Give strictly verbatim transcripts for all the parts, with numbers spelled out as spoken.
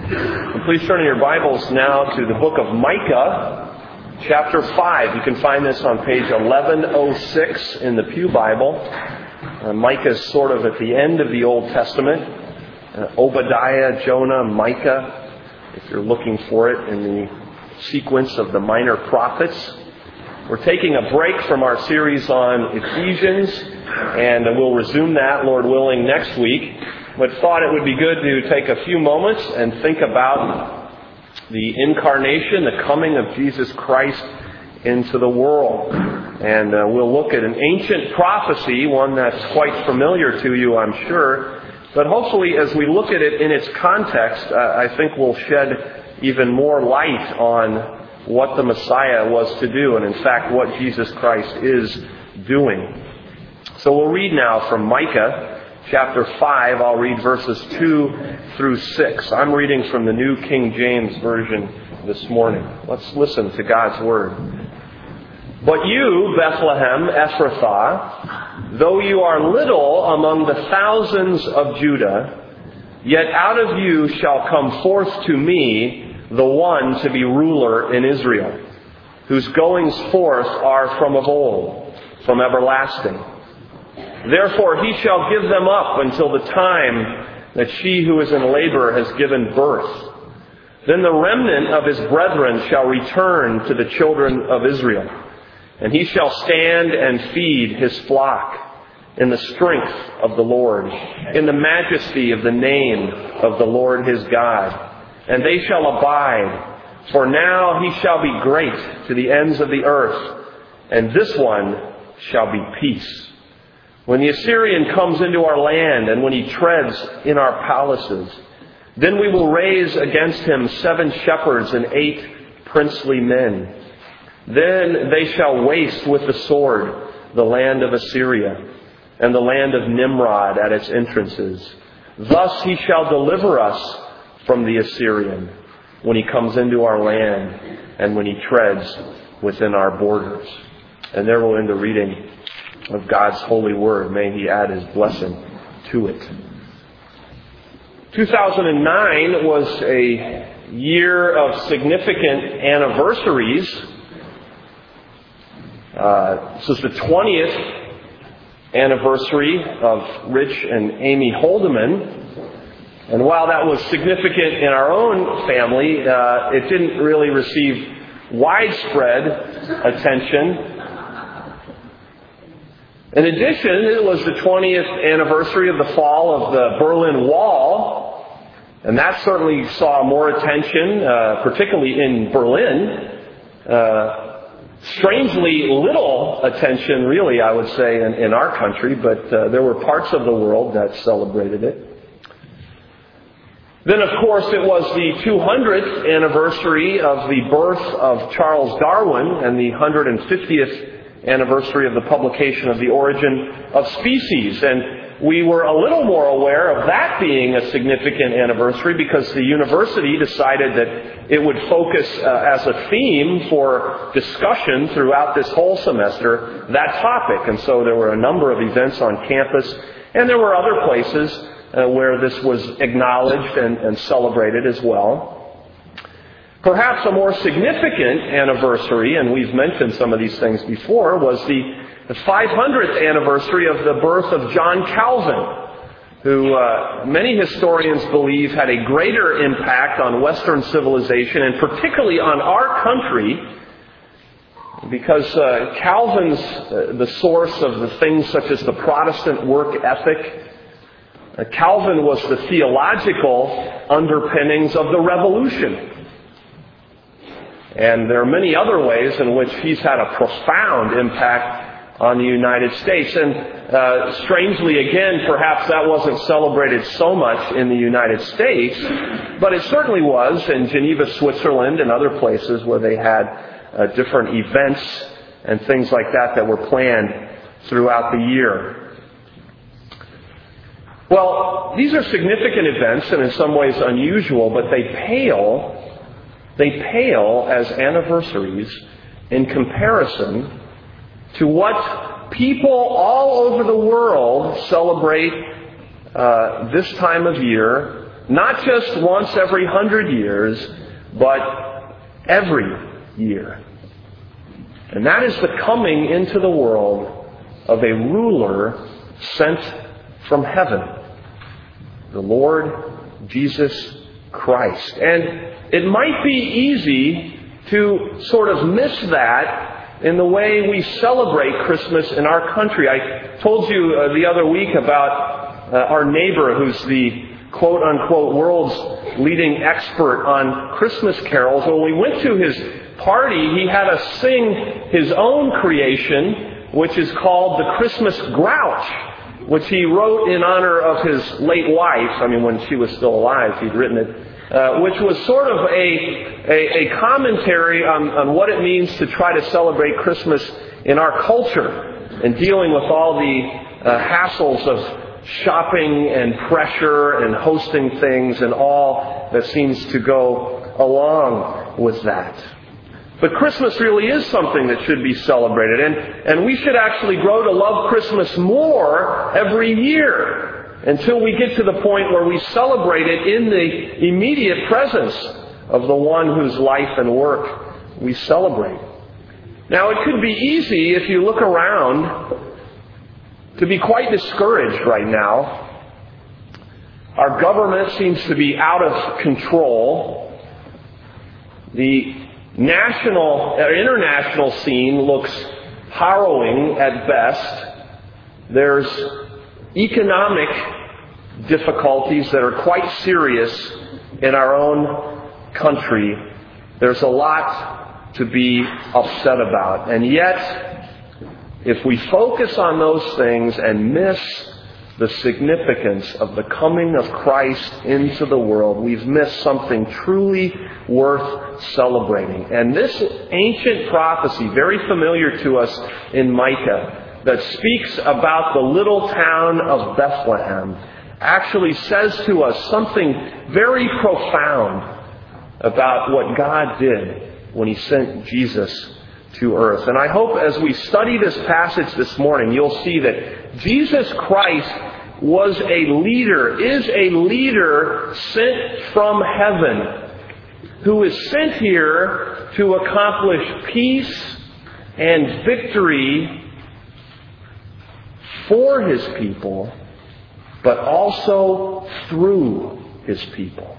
And please turn in your Bibles now to the book of Micah, chapter five. You can find this on page eleven oh six in the Pew Bible. Uh, Micah is sort of at the end of the Old Testament. Uh, Obadiah, Jonah, Micah, if you're looking for it in the sequence of the minor prophets. We're taking a break from our series on Ephesians, and we'll resume that, Lord willing, next week. But thought it would be good to take a few moments and think about the incarnation, the coming of Jesus Christ into the world. And uh, we'll look at an ancient prophecy, one that's quite familiar to you, I'm sure. But hopefully, as we look at it in its context, uh, I think we'll shed even more light on what the Messiah was to do, and in fact, what Jesus Christ is doing. So we'll read now from Micah, chapter five. I'll read verses two through six. I'm reading from the New King James Version this morning. Let's listen to God's Word. But you, Bethlehem Ephrathah, though you are little among the thousands of Judah, yet out of you shall come forth to me the one to be ruler in Israel, whose goings forth are from of old, from everlasting. Therefore he shall give them up until the time that she who is in labor has given birth. Then the remnant of his brethren shall return to the children of Israel, and he shall stand and feed his flock in the strength of the Lord, in the majesty of the name of the Lord his God. And they shall abide, for now he shall be great to the ends of the earth, and this one shall be peace. When the Assyrian comes into our land, and when he treads in our palaces, then we will raise against him seven shepherds and eight princely men. Then they shall waste with the sword the land of Assyria, and the land of Nimrod at its entrances. Thus he shall deliver us from the Assyrian when he comes into our land and when he treads within our borders. And there we'll end the reading of God's holy word. May he add his blessing to it. two thousand nine was a year of significant anniversaries. Uh, this was the twentieth anniversary of Rich and Amy Holdeman. And while that was significant in our own family, uh, it didn't really receive widespread attention. In addition, it was the twentieth anniversary of the fall of the Berlin Wall, and that certainly saw more attention, uh, particularly in Berlin. Uh, strangely little attention, really, I would say, in, in our country, but uh, there were parts of the world that celebrated it. Then, of course, it was the two hundredth anniversary of the birth of Charles Darwin and the one hundred fiftieth anniversary of the publication of The Origin of Species. And we were a little more aware of that being a significant anniversary because the university decided that it would focus uh, as a theme for discussion throughout this whole semester that topic. And so there were a number of events on campus, and there were other places Uh, where this was acknowledged and, and celebrated as well. Perhaps a more significant anniversary, and we've mentioned some of these things before, was the, the five hundredth anniversary of the birth of John Calvin, who uh, many historians believe had a greater impact on Western civilization, and particularly on our country, because uh, Calvin's uh, the source of the things such as the Protestant work ethic. Calvin was the theological underpinnings of the Revolution. And there are many other ways in which he's had a profound impact on the United States. And uh, strangely, again, perhaps that wasn't celebrated so much in the United States, but it certainly was in Geneva, Switzerland, and other places where they had uh, different events and things like that that were planned throughout the year. Well, these are significant events and in some ways unusual, but they pale, they pale as anniversaries in comparison to what people all over the world celebrate uh, this time of year not just once every hundred years, but every year. And that is the coming into the world of a ruler sent from heaven, the Lord Jesus Christ. And it might be easy to sort of miss that in the way we celebrate Christmas in our country. I told you uh, the other week about uh, our neighbor who's the quote-unquote world's leading expert on Christmas carols. When we went to his party, he had us sing his own creation, which is called the Christmas Grouch, which he wrote in honor of his late wife. I mean, when she was still alive, he'd written it. Uh, which was sort of a, a, a commentary on, on what it means to try to celebrate Christmas in our culture and dealing with all the uh, hassles of shopping and pressure and hosting things and all that seems to go along with that. But Christmas really is something that should be celebrated, and, and we should actually grow to love Christmas more every year, until we get to the point where we celebrate it in the immediate presence of the one whose life and work we celebrate. Now, it could be easy, if you look around, to be quite discouraged right now. Our government seems to be out of control. The national or international scene looks harrowing at best. There's economic difficulties that are quite serious in our own country. There's a lot to be upset about. And yet, if we focus on those things and miss the significance of the coming of Christ into the world, we've missed something truly worth celebrating. And this ancient prophecy, very familiar to us in Micah, that speaks about the little town of Bethlehem, actually says to us something very profound about what God did when He sent Jesus to earth. And I hope as we study this passage this morning, you'll see that Jesus Christ was a leader, is a leader sent from heaven, who is sent here to accomplish peace and victory for His people, but also through His people.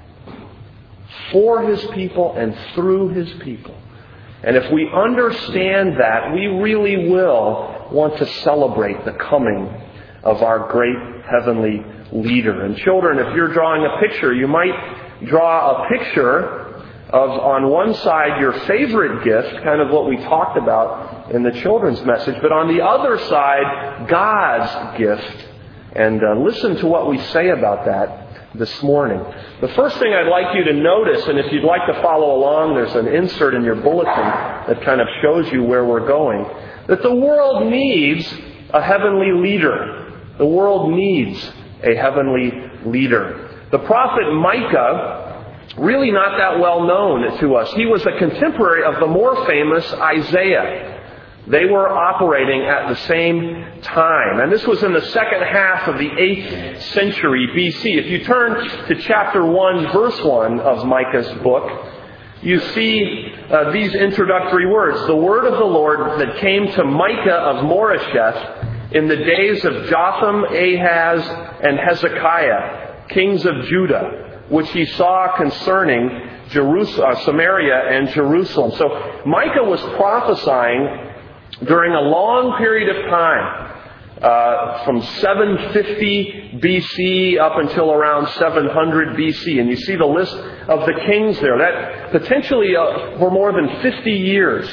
For His people and through His people. And if we understand that, we really will want to celebrate the coming of our great heavenly leader. And children, if you're drawing a picture, you might draw a picture of, on one side, your favorite gift, kind of what we talked about in the children's message, but on the other side, God's gift. And uh, listen to what we say about that this morning. The first thing I'd like you to notice, and if you'd like to follow along, there's an insert in your bulletin that kind of shows you where we're going, that the world needs a heavenly leader. The world needs a heavenly leader. The prophet Micah, really not that well known to us. He was a contemporary of the more famous Isaiah. They were operating at the same time. And this was in the second half of the eighth century B C. If you turn to chapter one, verse one of Micah's book, you see uh, these introductory words. The word of the Lord that came to Micah of Moresheth in the days of Jotham, Ahaz, and Hezekiah, kings of Judah, which he saw concerning Jerusalem, uh, Samaria and Jerusalem. So Micah was prophesying during a long period of time, uh, from seven fifty B C up until around seven hundred B C. And you see the list of the kings there. That potentially uh, for more than fifty years,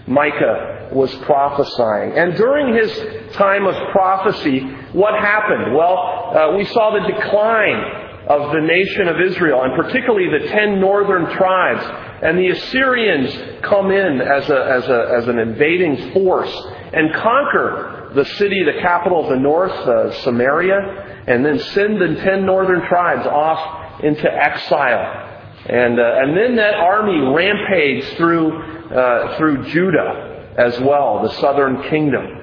Micah was prophesying. And during his time of prophecy, what happened? Well, uh, we saw the decline of the nation of Israel, and particularly the ten northern tribes. And the Assyrians come in as a, as a, as an invading force and conquer the city, the capital of the north, uh, Samaria, and then send the ten northern tribes off into exile. And uh, and then that army rampaged through uh, through Judah as well, the southern kingdom.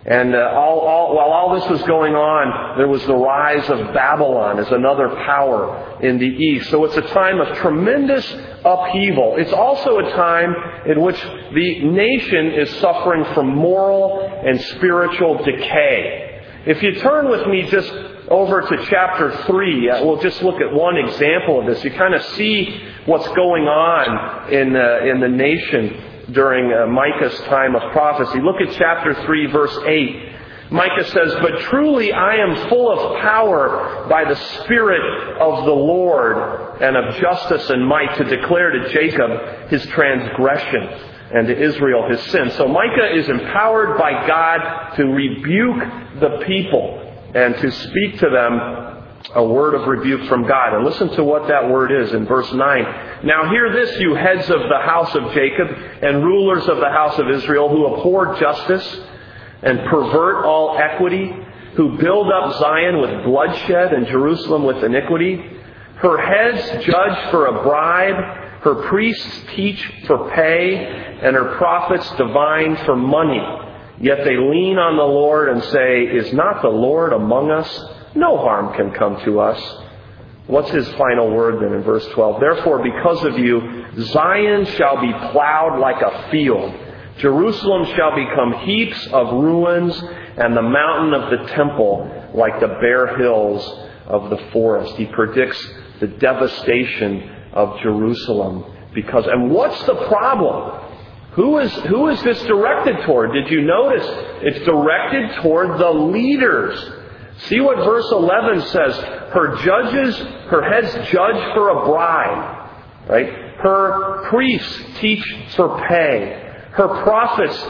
And uh, all, all, while all this was going on, there was the rise of Babylon as another power in the east. So it's a time of tremendous upheaval. It's also a time in which the nation is suffering from moral and spiritual decay. If you turn with me just over to chapter three, uh, we'll just look at one example of this. You kind of see what's going on in, uh, in the nation during uh, Micah's time of prophecy. Look at chapter three, verse eight. Micah says, "But truly I am full of power by the Spirit of the Lord, and of justice and might, to declare to Jacob his transgression, and to Israel his sin." So Micah is empowered by God to rebuke the people and to speak to them a word of rebuke from God. And listen to what that word is in verse nine. "Now hear this, you heads of the house of Jacob and rulers of the house of Israel, who abhor justice and pervert all equity, who build up Zion with bloodshed and Jerusalem with iniquity. Her heads judge for a bribe, her priests teach for pay, and her prophets divine for money. Yet they lean on the Lord and say, 'Is not the Lord among us? No harm can come to us.'" What's his final word then in verse twelve? "Therefore, because of you, Zion shall be plowed like a field. Jerusalem shall become heaps of ruins, and the mountain of the temple like the bare hills of the forest." He predicts the devastation of Jerusalem. Because, and what's the problem? Who is, who is this directed toward? Did you notice? It's directed toward the leaders. See what verse eleven says. Her judges, her heads judge for a bribe. Right? Her priests teach for pay. Her prophets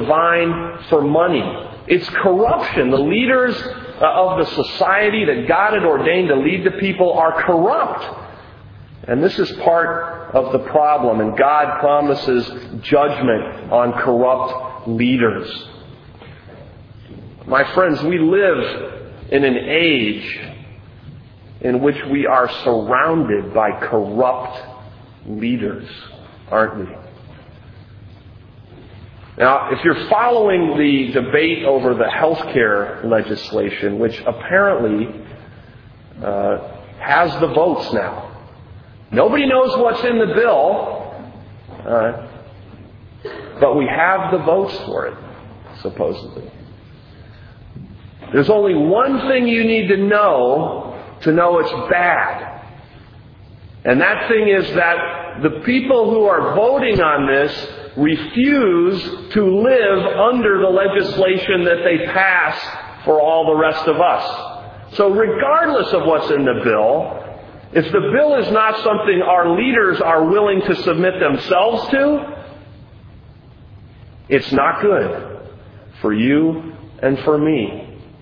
divine for money. It's corruption. The leaders of the society that God had ordained to lead the people are corrupt. And this is part of the problem. And God promises judgment on corrupt leaders. My friends, we live in an age in which we are surrounded by corrupt leaders, aren't we? Now, if you're following the debate over the health care legislation, which apparently uh, has the votes now, nobody knows what's in the bill, uh, but we have the votes for it, supposedly. There's only one thing you need to know to know it's bad. And that thing is that the people who are voting on this refuse to live under the legislation that they pass for all the rest of us. So regardless of what's in the bill, if the bill is not something our leaders are willing to submit themselves to, it's not good for you and for me.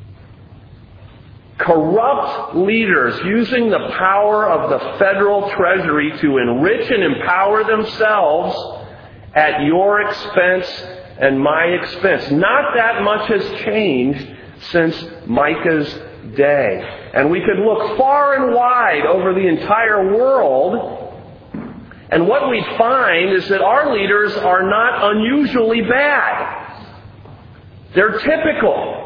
Corrupt leaders using the power of the federal treasury to enrich and empower themselves at your expense and my expense. Not that much has changed since Micah's day. And we could look far and wide over the entire world, and what we find is that our leaders are not unusually bad. They're typical.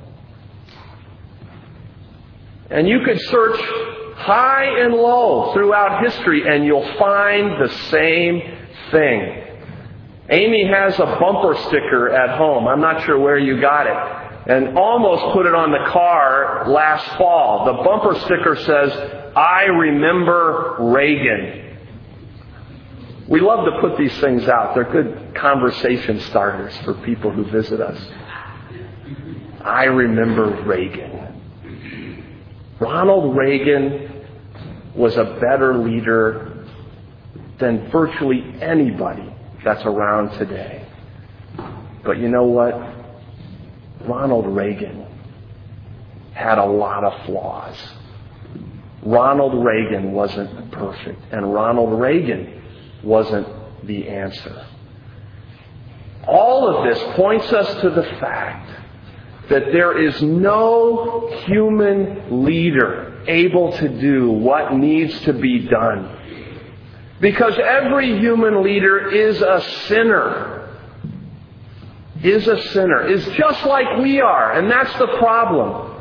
And you could search high and low throughout history and you'll find the same thing. Amy has a bumper sticker at home. I'm not sure where you got it. And almost put it on the car last fall. The bumper sticker says, "I remember Reagan." We love to put these things out. They're good conversation starters for people who visit us. I remember Reagan. Ronald Reagan was a better leader than virtually anybody that's around today. But you know what? Ronald Reagan had a lot of flaws. Ronald Reagan wasn't perfect, and Ronald Reagan wasn't the answer. All of this points us to the fact that there is no human leader able to do what needs to be done. Because every human leader is a sinner. is a sinner, is just like we are, and that's the problem.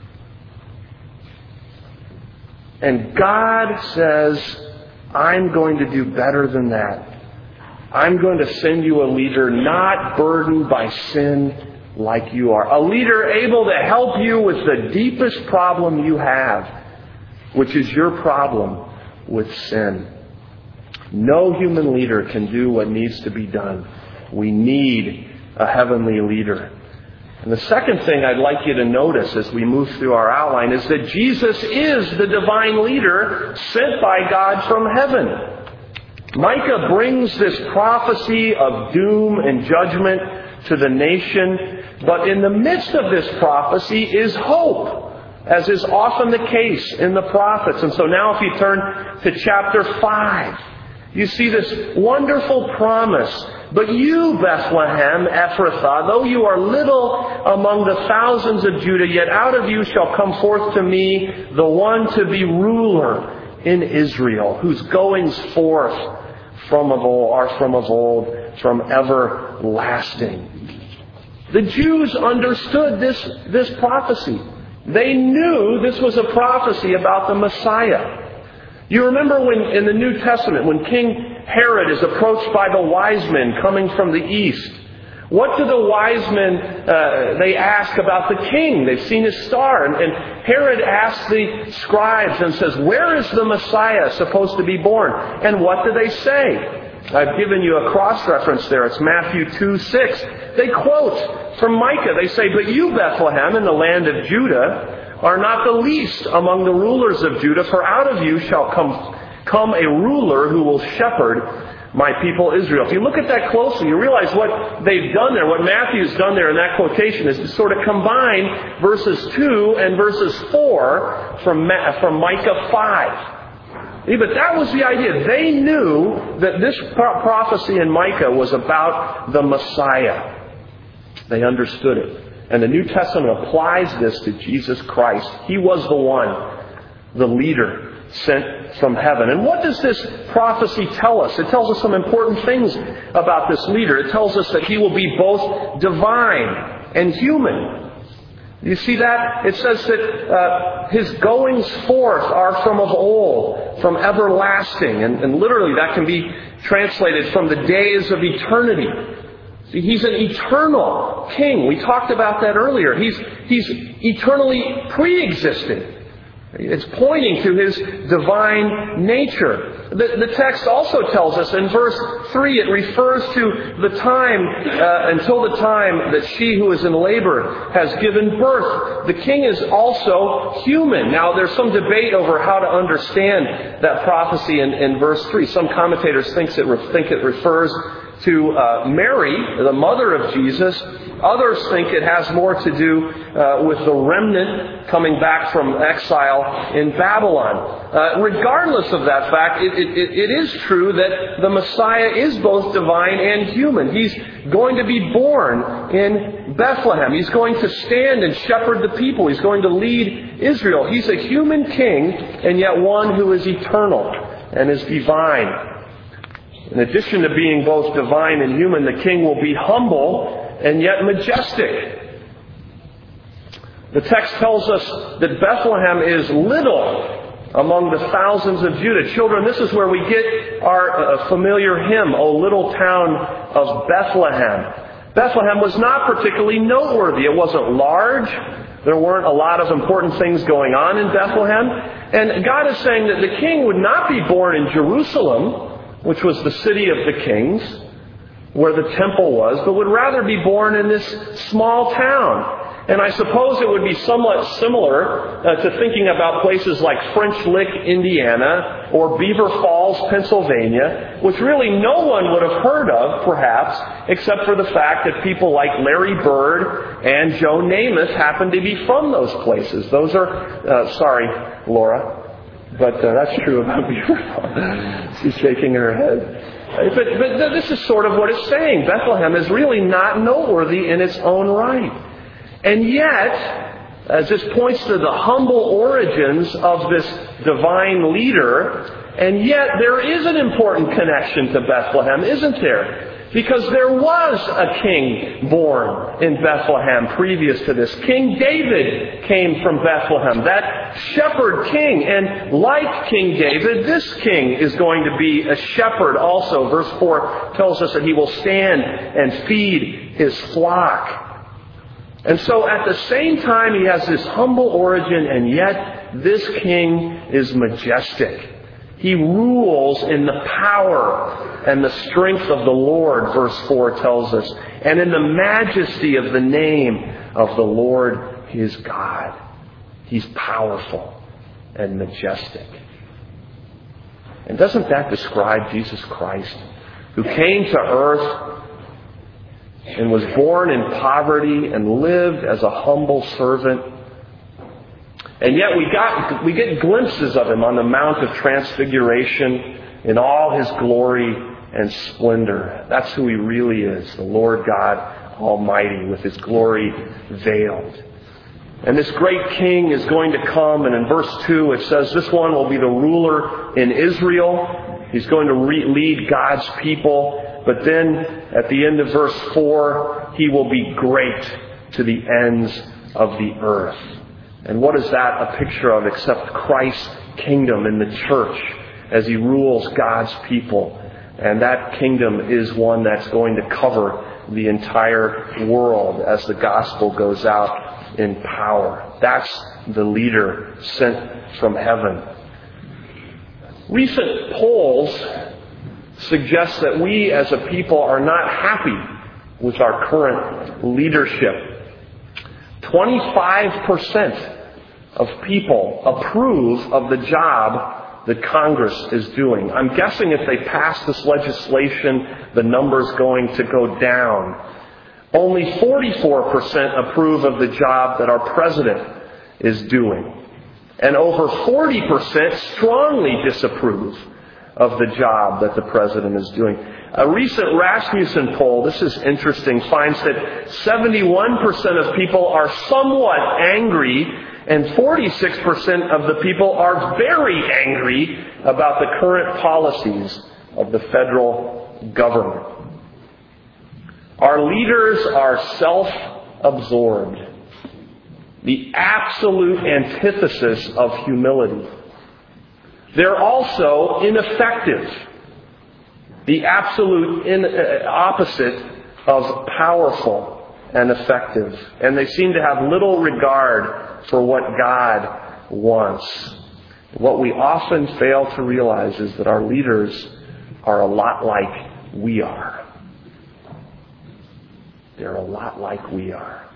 And God says, I'm going to do better than that. I'm going to send you a leader not burdened by sin like you are. A leader able to help you with the deepest problem you have, which is your problem with sin. No human leader can do what needs to be done. We need a heavenly leader. And the second thing I'd like you to notice as we move through our outline is that Jesus is the divine leader sent by God from heaven. Micah brings this prophecy of doom and judgment to the nation, but in the midst of this prophecy is hope, as is often the case in the prophets. And so now if you turn to chapter five, you see this wonderful promise. But you, Bethlehem, Ephrathah, though you are little among the thousands of Judah, yet out of you shall come forth to me the one to be ruler in Israel, whose goings forth from of old are from of old, from everlasting. The Jews understood this, this prophecy. They knew this was a prophecy about the Messiah. You remember when in the New Testament, when King Herod is approached by the wise men coming from the east, what do the wise men, uh, they ask about the king? They've seen his star. And, and Herod asks the scribes and says, where is the Messiah supposed to be born? And what do they say? I've given you a cross-reference there. It's Matthew two six. They quote from Micah. They say, but you, Bethlehem, in the land of Judah, are not the least among the rulers of Judah, for out of you shall come, come a ruler who will shepherd my people Israel. If you look at that closely, you realize what they've done there, what Matthew's done there in that quotation is to sort of combine verses two and verses four from, Ma- from Micah five. Yeah, but that was the idea. They knew that this pro- prophecy in Micah was about the Messiah. They understood it. And the New Testament applies this to Jesus Christ. He was the one, the leader sent from heaven. And what does this prophecy tell us? It tells us some important things about this leader. It tells us that he will be both divine and human. You see that? It says that uh, his goings forth are from of old, from everlasting. And, and literally that can be translated from the days of eternity. See, he's an eternal king. We talked about that earlier. He's, he's eternally pre-existing. It's pointing to his divine nature. The, the text also tells us in verse three, it refers to the time, uh, until the time that she who is in labor has given birth. The king is also human. Now, there's some debate over how to understand that prophecy in, in verse three. Some commentators think it, think it refers to uh, Mary, the mother of Jesus. Others think it has more to do uh, with the remnant coming back from exile in Babylon. Uh, regardless of that fact, it, it, it is true that the Messiah is both divine and human. He's going to be born in Bethlehem. He's going to stand and shepherd the people. He's going to lead Israel. He's a human king, and yet one who is eternal and is divine. In addition to being both divine and human, the king will be humble and yet majestic. The text tells us that Bethlehem is little among the thousands of Judah. Children, this is where we get our uh, familiar hymn, O Little Town of Bethlehem. Bethlehem was not particularly noteworthy. It wasn't large. There weren't a lot of important things going on in Bethlehem. And God is saying that the king would not be born in Jerusalem, which was the city of the kings, where the temple was, but would rather be born in this small town. And I suppose it would be somewhat similar uh, to thinking about places like French Lick, Indiana, or Beaver Falls, Pennsylvania, which really no one would have heard of, perhaps, except for the fact that people like Larry Bird and Joe Namath happen to be from those places. Those are, uh, sorry, Laura, but uh, that's true about Beaver Falls. She's shaking her head. But, but this is sort of what it's saying. Bethlehem is really not noteworthy in its own right. And yet, as this points to the humble origins of this divine leader, and yet there is an important connection to Bethlehem, isn't there? Because there was a king born in Bethlehem previous to this. King David came from Bethlehem, that shepherd king. And like King David, this king is going to be a shepherd also. Verse four tells us that he will stand and feed his flock. And so at the same time, he has this humble origin, and yet this king is majestic. He rules in the power and the strength of the Lord, verse four tells us, and in the majesty of the name of the Lord his God. He's powerful and majestic. And doesn't that describe Jesus Christ, who came to earth and was born in poverty and lived as a humble servant? And yet we got we get glimpses of him on the Mount of Transfiguration in all his glory and splendor. That's who he really is, the Lord God Almighty, with his glory veiled. And this great king is going to come, and in verse two it says this one will be the ruler in Israel. He's going to re- lead God's people. But then at the end of verse four, he will be great to the ends of the earth. And what is that a picture of except Christ's kingdom in the church as he rules God's people? And that kingdom is one that's going to cover the entire world as the gospel goes out in power. That's the leader sent from heaven. Recent polls suggest that we as a people are not happy with our current leadership. twenty-five percent of people approve of the job that Congress is doing. I'm guessing if they pass this legislation, the number's going to go down. Only forty-four percent approve of the job that our president is doing. And over forty percent strongly disapprove of the job that the president is doing. A recent Rasmussen poll, this is interesting, finds that seventy-one percent of people are somewhat angry, and forty-six percent of the people are very angry about the current policies of the federal government. Our leaders are self-absorbed, the absolute antithesis of humility. They're also ineffective, the absolute in, uh, opposite of powerful and effective. And they seem to have little regard for what God wants. What we often fail to realize is that our leaders are a lot like we are. They're a lot like we are.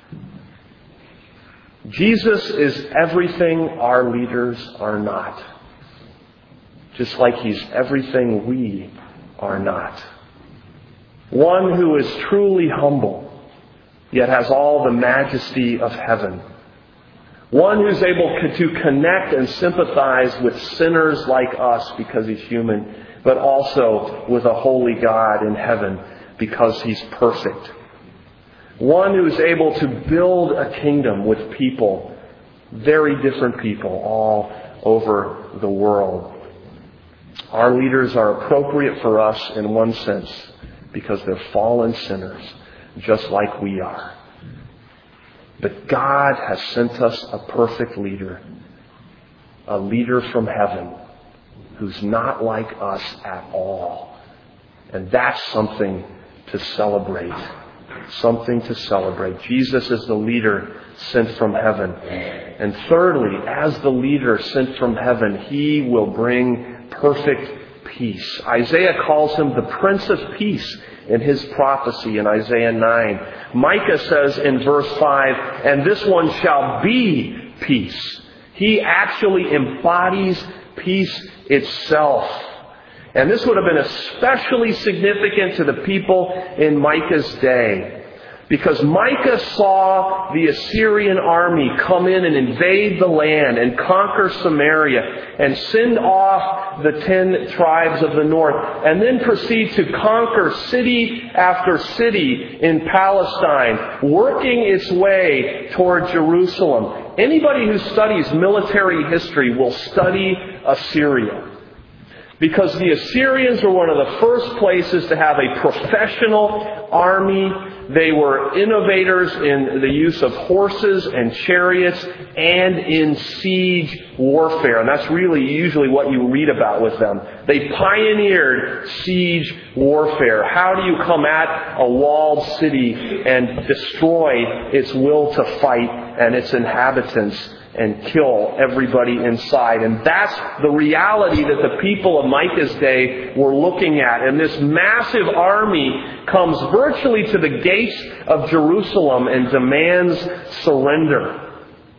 Jesus is everything our leaders are not. Just like He's everything we are not. One who is truly humble, yet has all the majesty of heaven. One who's able to connect and sympathize with sinners like us because He's human, but also with a holy God in heaven because He's perfect. One who is able to build a kingdom with people, very different people all over the world. Our leaders are appropriate for us in one sense because they're fallen sinners, just like we are. But God has sent us a perfect leader, a leader from heaven who's not like us at all. And that's something to celebrate. Something to celebrate. Jesus is the leader sent from heaven. And thirdly, as the leader sent from heaven, He will bring perfect peace. Isaiah calls Him the Prince of Peace in his prophecy in Isaiah nine. Micah says in verse five, and this one shall be peace. He actually embodies peace itself. And this would have been especially significant to the people in Micah's day. Because Micah saw the Assyrian army come in and invade the land and conquer Samaria and send off the ten tribes of the north and then proceed to conquer city after city in Palestine, working its way toward Jerusalem. Anybody who studies military history will study Assyria. Because the Assyrians were one of the first places to have a professional army. They were innovators in the use of horses and chariots and in siege warfare. And that's really usually what you read about with them. They pioneered siege warfare. How do you come at a walled city and destroy its will to fight and its inhabitants and kill everybody inside? And that's the reality that the people of Micah's day were looking at. And this massive army comes virtually to the gates of Jerusalem and demands surrender.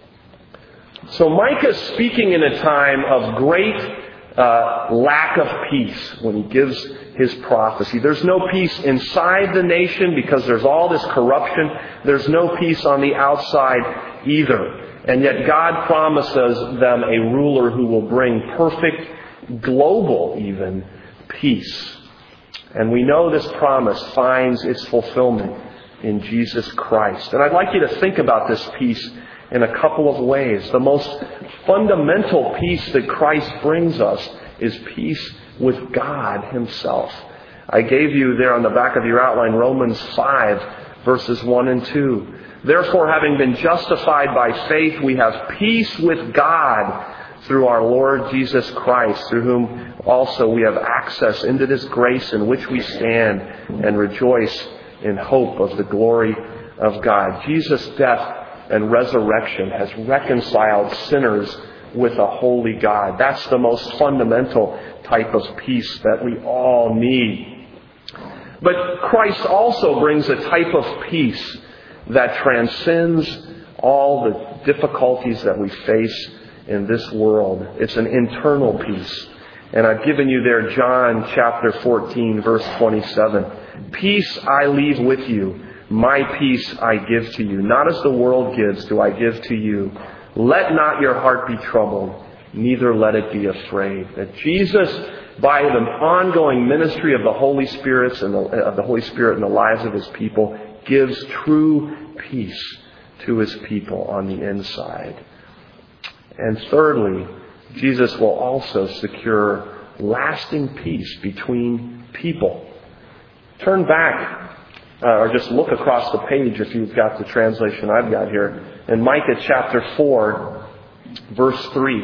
So Micah's speaking in a time of great uh, lack of peace when he gives his prophecy. There's no peace inside the nation because there's all this corruption. There's no peace on the outside either. And yet God promises them a ruler who will bring perfect, global even, peace. And we know this promise finds its fulfillment in Jesus Christ. And I'd like you to think about this peace in a couple of ways. The most fundamental peace that Christ brings us is peace with God Himself. I gave you there on the back of your outline Romans five, verses one and two. Therefore, having been justified by faith, we have peace with God through our Lord Jesus Christ, through whom also we have access into this grace in which we stand and rejoice in hope of the glory of God. Jesus' death and resurrection has reconciled sinners with a holy God. That's the most fundamental type of peace that we all need. But Christ also brings a type of peace that transcends all the difficulties that we face in this world. It's an internal peace. And I've given you there John chapter fourteen, verse twenty-seven. Peace I leave with you. My peace I give to you. Not as the world gives do I give to you. Let not your heart be troubled, neither let it be afraid. That Jesus, by the ongoing ministry of the Holy Spirit and the, of the Holy Spirit in the lives of His people, gives true peace to His people on the inside. And thirdly, Jesus will also secure lasting peace between people. Turn back, uh, or just look across the page if you've got the translation I've got here. In Micah chapter four, verse three.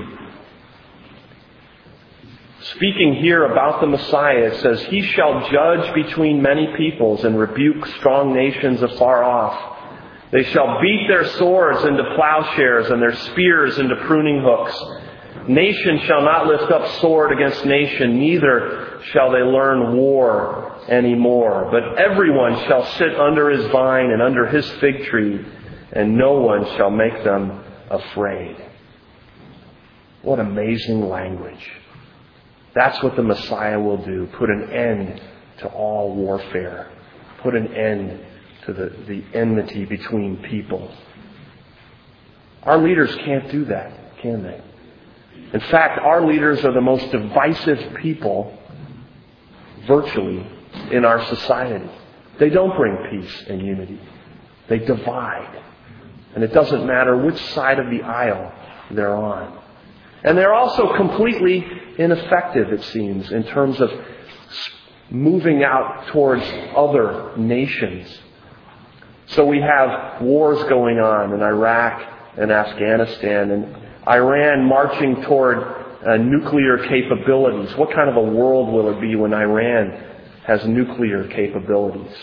Speaking here about the Messiah, it says, He shall judge between many peoples and rebuke strong nations afar off. They shall beat their swords into plowshares and their spears into pruning hooks. Nation shall not lift up sword against nation, neither shall they learn war anymore. But everyone shall sit under his vine and under his fig tree, and no one shall make them afraid. What amazing language. That's what the Messiah will do. Put an end to all warfare. Put an end to the, the enmity between people. Our leaders can't do that, can they? In fact, our leaders are the most divisive people virtually in our society. They don't bring peace and unity. They divide. And it doesn't matter which side of the aisle they're on. And they're also completely ineffective, it seems, in terms of moving out towards other nations. So we have wars going on in Iraq and Afghanistan, and Iran marching toward uh, nuclear capabilities. What kind of a world will it be when Iran has nuclear capabilities?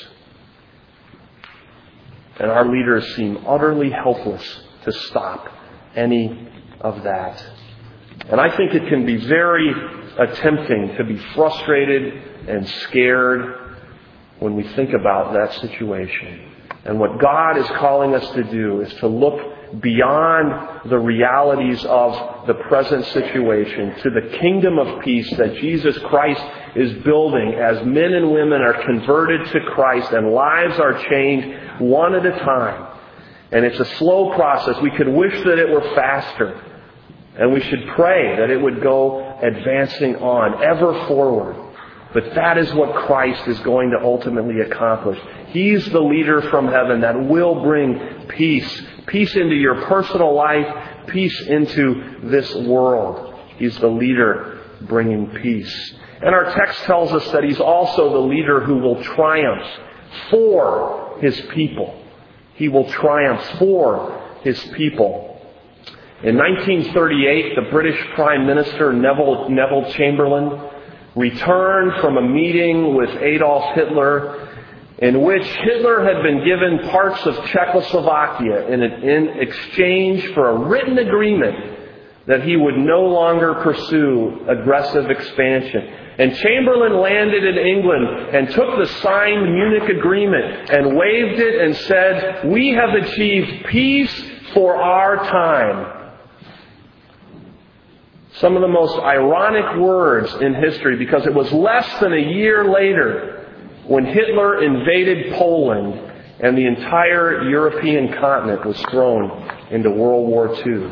And our leaders seem utterly helpless to stop any of that. And I think it can be very uh, tempting to be frustrated and scared when we think about that situation. And what God is calling us to do is to look beyond the realities of the present situation to the kingdom of peace that Jesus Christ is building as men and women are converted to Christ and lives are changed one at a time. And it's a slow process. We could wish that it were faster. And we should pray that it would go advancing on, ever forward. But that is what Christ is going to ultimately accomplish. He's the leader from heaven that will bring peace. Peace into your personal life. Peace into this world. He's the leader bringing peace. And our text tells us that He's also the leader who will triumph for His people. He will triumph for His people. In nineteen thirty-eight, the British Prime Minister Neville, Neville Chamberlain returned from a meeting with Adolf Hitler in which Hitler had been given parts of Czechoslovakia in, in exchange for a written agreement that he would no longer pursue aggressive expansion. And Chamberlain landed in England and took the signed Munich Agreement and waved it and said, "We have achieved peace for our time." Some of the most ironic words in history, because it was less than a year later when Hitler invaded Poland and the entire European continent was thrown into World War Two.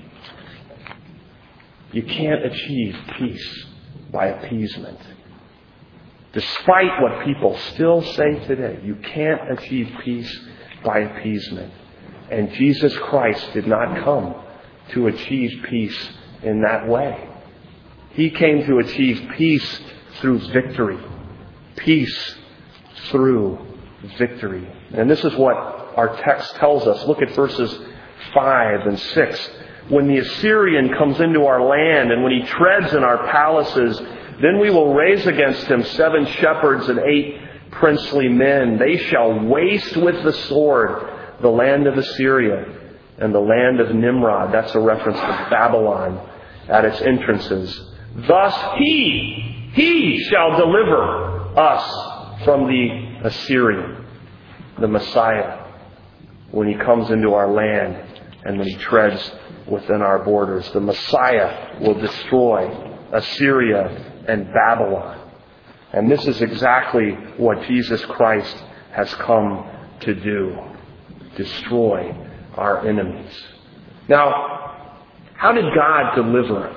You can't achieve peace by appeasement. Despite what people still say today, you can't achieve peace by appeasement. And Jesus Christ did not come to achieve peace in that way. He came to achieve peace through victory. Peace through victory. And this is what our text tells us. Look at verses five and six. When the Assyrian comes into our land and when he treads in our palaces, then we will raise against him seven shepherds and eight princely men. They shall waste with the sword the land of Assyria and the land of Nimrod. That's a reference to Babylon at its entrances. Thus he, he shall deliver us from the Assyrian, the Messiah, when he comes into our land and when he treads within our borders. The Messiah will destroy Assyria and Babylon. And this is exactly what Jesus Christ has come to do. Destroy our enemies. Now, how did God deliver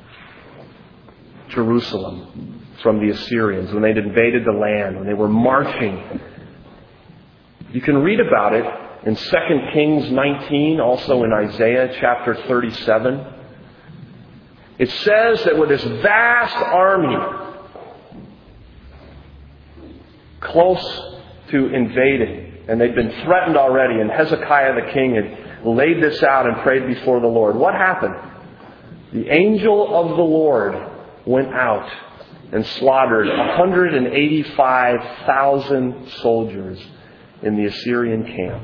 Jerusalem from the Assyrians when they'd invaded the land, when they were marching? You can read about it in Second Kings nineteen, also in Isaiah chapter thirty-seven. It says that with this vast army close to invading, and they'd been threatened already, and Hezekiah the king had laid this out and prayed before the Lord. What happened? The angel of the Lord went out and slaughtered one hundred eighty-five thousand soldiers in the Assyrian camp.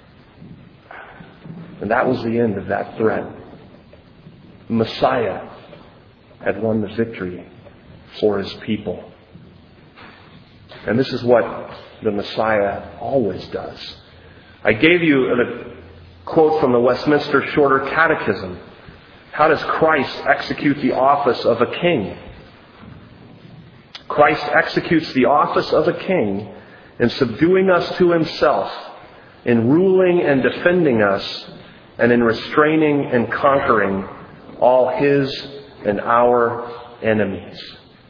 And that was the end of that threat. Messiah had won the victory for His people. And this is what the Messiah always does. I gave you a quote from the Westminster Shorter Catechism. How does Christ execute the office of a king? Christ executes the office of a king in subduing us to Himself, in ruling and defending us, and in restraining and conquering all His and our enemies.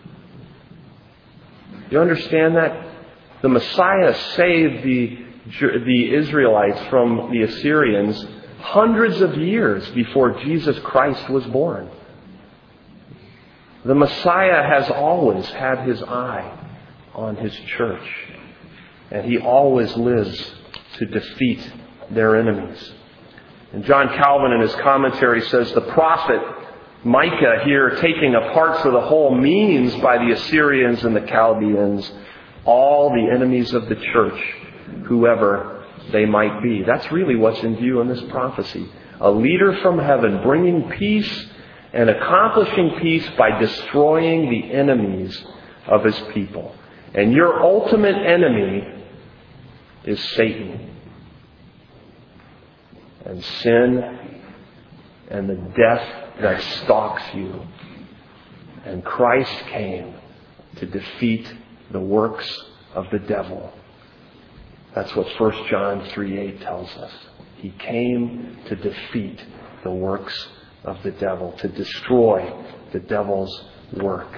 You understand that? The Messiah saved the, the Israelites from the Assyrians hundreds of years before Jesus Christ was born. The Messiah has always had His eye on His church, and He always lives to defeat their enemies. And John Calvin in his commentary says the prophet Micah here, taking a part for the whole, means by the Assyrians and the Chaldeans all the enemies of the church, whoever they might be. That's really what's in view in this prophecy. A leader from heaven bringing peace and accomplishing peace by destroying the enemies of His people. And your ultimate enemy is Satan. And sin and the death that stalks you. And Christ came to defeat the works of the devil. That's what First John three eight tells us. He came to defeat the works of the devil, to destroy the devil's work.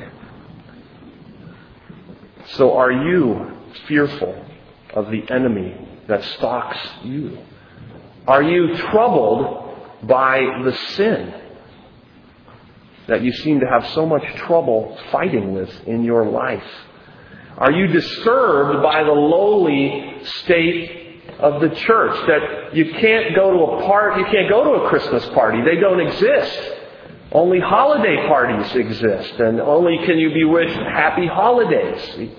So are you fearful of the enemy that stalks you? Are you troubled by the sin that you seem to have so much trouble fighting with in your life? Are you disturbed by the lowly state of the church, that you can't go to a party, you can't go to a Christmas party? They don't exist. Only holiday parties exist, and only can you be wished happy holidays.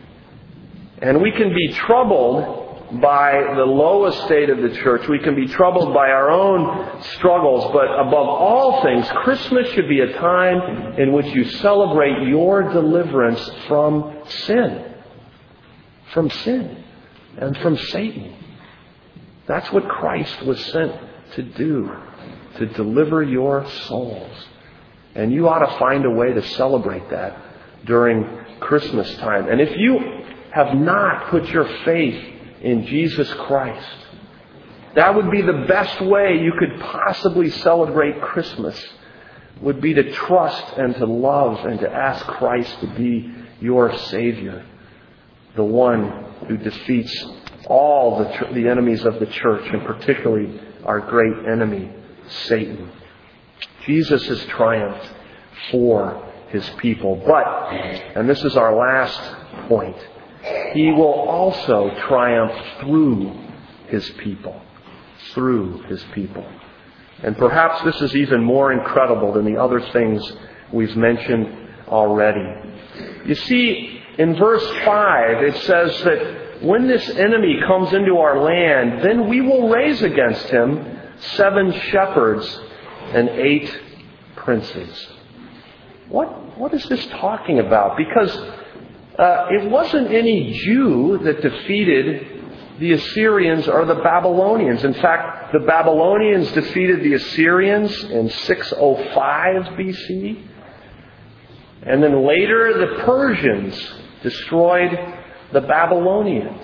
And we can be troubled by the lowest state of the church. We can be troubled by our own struggles, but above all things, Christmas should be a time in which you celebrate your deliverance from sin. From sin and from Satan. That's what Christ was sent to do, to deliver your souls. And you ought to find a way to celebrate that during Christmas time. And if you have not put your faith in Jesus Christ, that would be the best way you could possibly celebrate Christmas, would be to trust and to love and to ask Christ to be your Savior, the one who defeats all the, the enemies of the church, and particularly our great enemy, Satan. Jesus has triumphed for His people. But, and this is our last point, He will also triumph through His people. Through His people. And perhaps this is even more incredible than the other things we've mentioned already. You see, in verse five, it says that when this enemy comes into our land, then we will raise against him seven shepherds and eight princes. What, what is this talking about? Because Uh, it wasn't any Jew that defeated the Assyrians or the Babylonians. In fact, the Babylonians defeated the Assyrians in six oh five B C. And then later the Persians destroyed the Babylonians.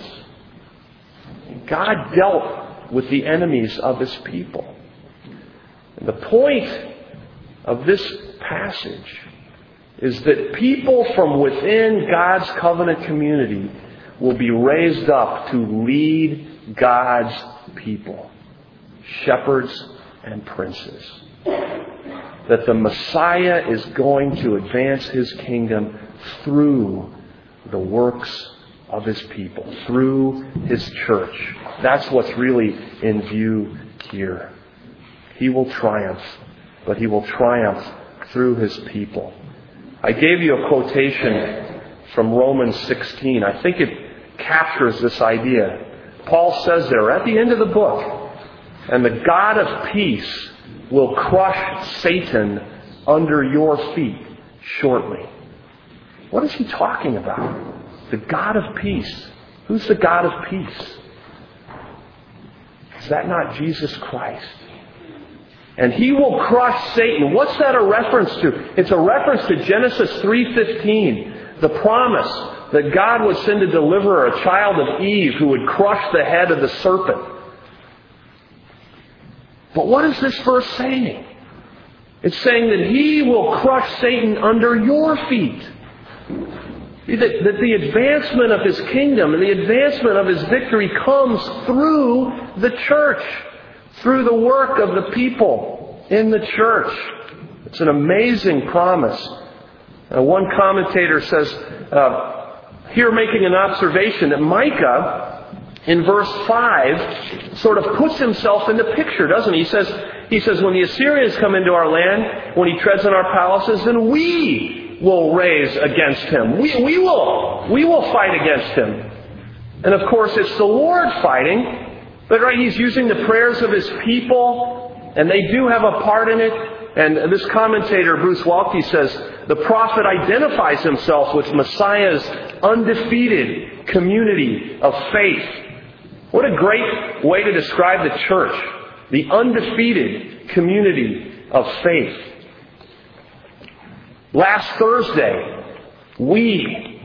God dealt with the enemies of His people. And the point of this passage is that people from within God's covenant community will be raised up to lead God's people, shepherds and princes. That the Messiah is going to advance His kingdom through the works of His people, through His church. That's what's really in view here. He will triumph, but He will triumph through His people. I gave you a quotation from Romans sixteen. I think it captures this idea. Paul says there at the end of the book, "And the God of peace will crush Satan under your feet shortly." What is he talking about? The God of peace. Who's the God of peace? Is that not Jesus Christ? And He will crush Satan. What's that a reference to? It's a reference to Genesis three fifteen. The promise that God would send a deliverer, a child of Eve, who would crush the head of the serpent. But what is this verse saying? It's saying that He will crush Satan under your feet. That, that the advancement of His kingdom and the advancement of His victory comes through the church. Through the work of the people in the church. It's an amazing promise. Uh, one commentator says, uh, here making an observation, that Micah, in verse five, sort of puts himself in the picture, doesn't he? He says, he says, when the Assyrians come into our land, when He treads on our palaces, then we will raise against him. We, we will. We will fight against him. And of course, it's the Lord fighting. But right, He's using the prayers of His people, and they do have a part in it. And this commentator, Bruce Waltke, says, the prophet identifies himself with Messiah's undefeated community of faith. What a great way to describe the church. The undefeated community of faith. Last Thursday, we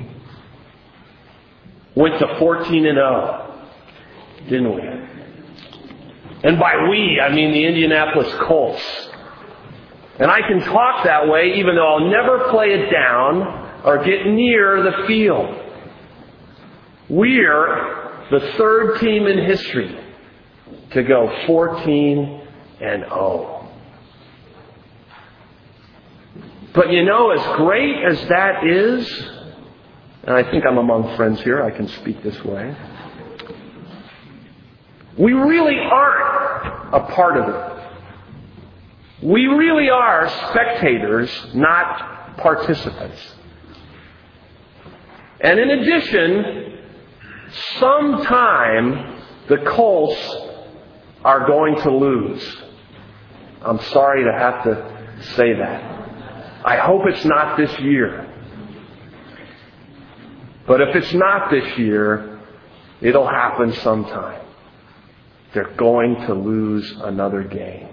went to fourteen and oh, didn't we? And by we, I mean the Indianapolis Colts. And I can talk that way even though I'll never play it down or get near the field. We're the third team in history to go fourteen and oh. But you know, as great as that is, and I think I'm among friends here, I can speak this way, we really aren't a part of it. We really are spectators, not participants. And in addition, sometime the Colts are going to lose. I'm sorry to have to say that. I hope it's not this year. But if it's not this year, it'll happen sometime. They're going to lose another game.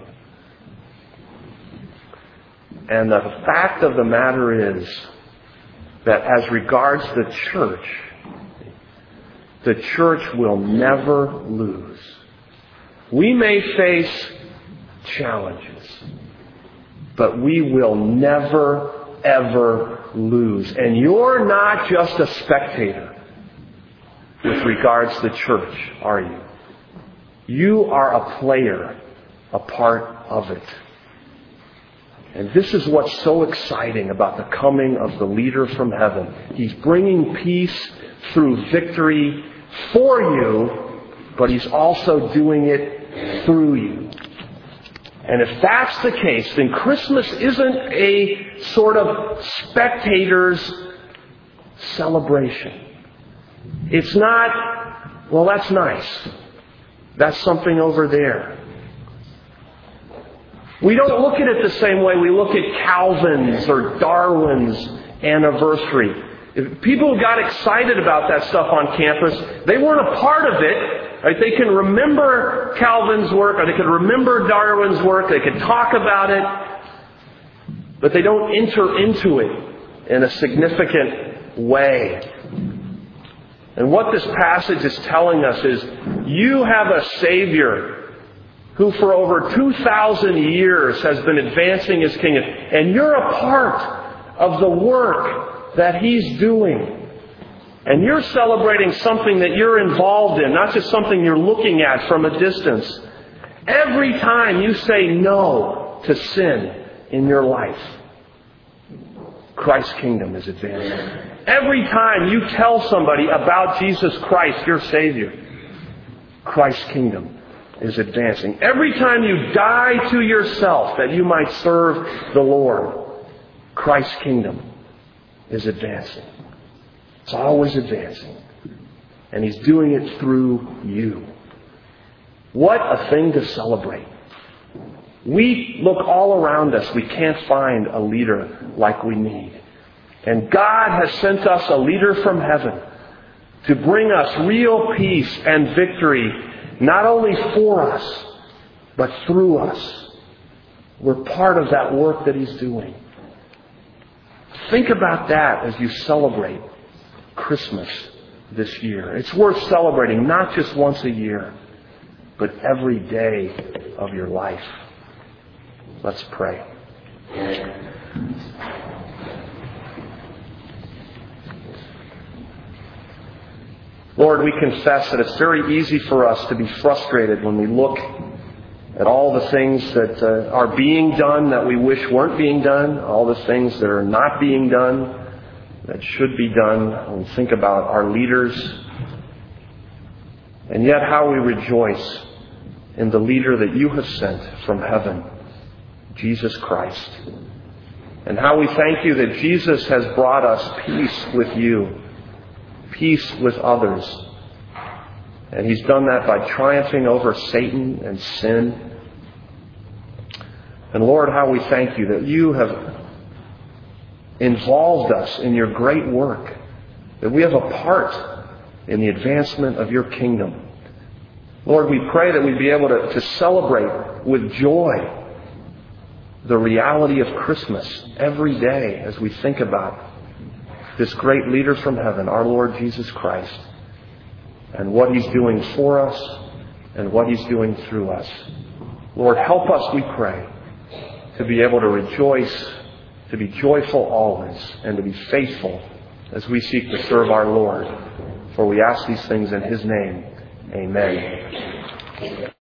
And the fact of the matter is that as regards the church, the church will never lose. We may face challenges, but we will never, ever lose. And you're not just a spectator with regards to the church, are you? You are a player, a part of it. And this is what's so exciting about the coming of the leader from heaven. He's bringing peace through victory for you, but He's also doing it through you. And if that's the case, then Christmas isn't a sort of spectator's celebration. It's not, well, that's nice. That's something over there. We don't look at it the same way we look at Calvin's or Darwin's anniversary. If people got excited about that stuff on campus, they weren't a part of it. Right? They can remember Calvin's work, or they can remember Darwin's work, they can talk about it, but they don't enter into it in a significant way. And what this passage is telling us is, you have a Savior who for over two thousand years has been advancing His kingdom. And you're a part of the work that He's doing. And you're celebrating something that you're involved in, not just something you're looking at from a distance. Every time you say no to sin in your life, Christ's kingdom is advancing. Every time you tell somebody about Jesus Christ, your Savior, Christ's kingdom is advancing. Every time you die to yourself that you might serve the Lord, Christ's kingdom is advancing. It's always advancing. And He's doing it through you. What a thing to celebrate. We look all around us. We can't find a leader like we need. And God has sent us a leader from heaven to bring us real peace and victory, not only for us, but through us. We're part of that work that He's doing. Think about that as you celebrate Christmas this year. It's worth celebrating not just once a year, but every day of your life. Let's pray. Lord, we confess that it's very easy for us to be frustrated when we look at all the things that uh, are being done that we wish weren't being done, all the things that are not being done that should be done, when we think about our leaders, and yet how we rejoice in the leader that You have sent from heaven, Jesus Christ, and how we thank You that Jesus has brought us peace with You, peace with others. And He's done that by triumphing over Satan and sin. And Lord, how we thank You that You have involved us in Your great work, that we have a part in the advancement of Your kingdom. Lord, we pray that we'd be able to, to celebrate with joy the reality of Christmas every day as we think about this great leader from heaven, our Lord Jesus Christ, and what He's doing for us and what He's doing through us. Lord, help us, we pray, to be able to rejoice, to be joyful always, and to be faithful as we seek to serve our Lord. For we ask these things in His name. Amen.